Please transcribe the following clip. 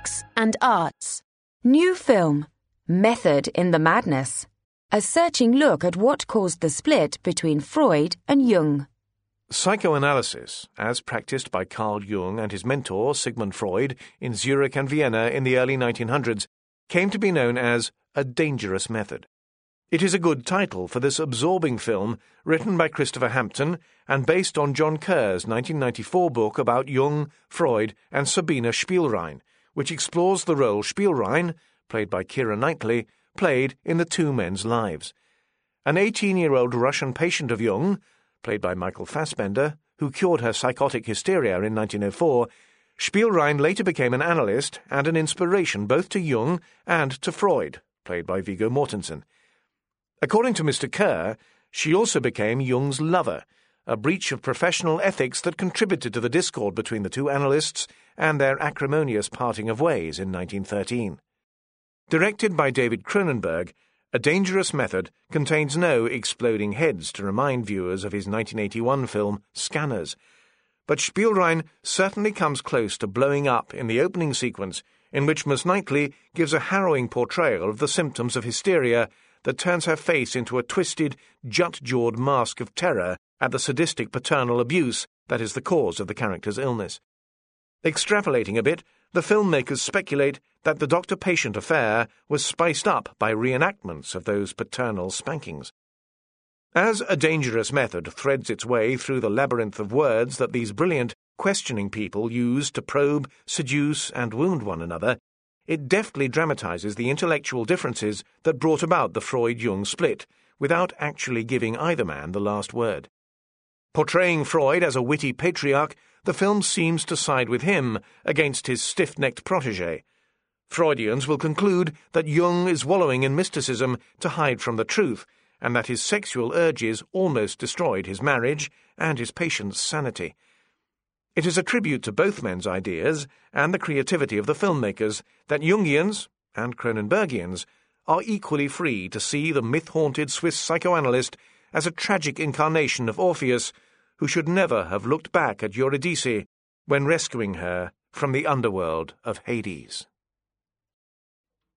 Books and Arts. New film, Method in the Madness. A searching look at what caused the split between Freud and Jung. Psychoanalysis, as practiced by Carl Jung and his mentor Sigmund Freud in Zurich and Vienna in the early 1900s, came to be known as a dangerous method. It is a good title for this absorbing film written by Christopher Hampton and based on John Kerr's 1994 book about Jung, Freud and Sabine Spielrein, which explores the role Spielrein, played by Keira Knightley, played in the two men's lives. An 18-year-old Russian patient of Jung, played by Michael Fassbender, who cured her psychotic hysteria in 1904, Spielrein later became an analyst and an inspiration both to Jung and to Freud, played by Viggo Mortensen. According to Mr. Kerr, she also became Jung's lover, a breach of professional ethics that contributed to the discord between the two analysts and their acrimonious parting of ways in 1913. Directed by David Cronenberg, A Dangerous Method contains no exploding heads to remind viewers of his 1981 film Scanners, but Spielrein certainly comes close to blowing up in the opening sequence, in which Miss Knightley gives a harrowing portrayal of the symptoms of hysteria that turns her face into a twisted, jut-jawed mask of terror at the sadistic paternal abuse that is the cause of the character's illness. Extrapolating a bit, the filmmakers speculate that the doctor-patient affair was spiced up by reenactments of those paternal spankings. As A Dangerous Method threads its way through the labyrinth of words that these brilliant, questioning people use to probe, seduce, and wound one another, it deftly dramatizes the intellectual differences that brought about the Freud-Jung split, without actually giving either man the last word. Portraying Freud as a witty patriarch, the film seems to side with him against his stiff-necked protégé. Freudians will conclude that Jung is wallowing in mysticism to hide from the truth, and that his sexual urges almost destroyed his marriage and his patient's sanity. It is a tribute to both men's ideas and the creativity of the filmmakers that Jungians, and Cronenbergians, are equally free to see the myth-haunted Swiss psychoanalyst as a tragic incarnation of Orpheus, who should never have looked back at Eurydice when rescuing her from the underworld of Hades.